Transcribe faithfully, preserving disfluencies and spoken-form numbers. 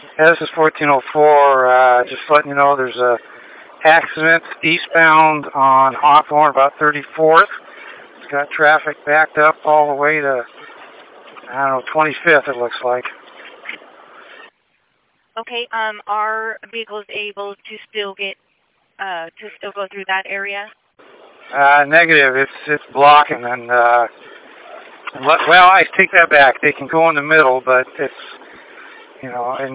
Yeah, this is fourteen oh four. Uh, just letting you know there's a accident eastbound on Hawthorne, about thirty-fourth. It's got traffic backed up all the way to, I don't know, twenty-fifth it looks like. Okay, um, are vehicles able to still get, uh, to still go through that area? Uh, negative. It's it's blocking, and uh, well, I take that back. They can go in the middle, but it's, you know, and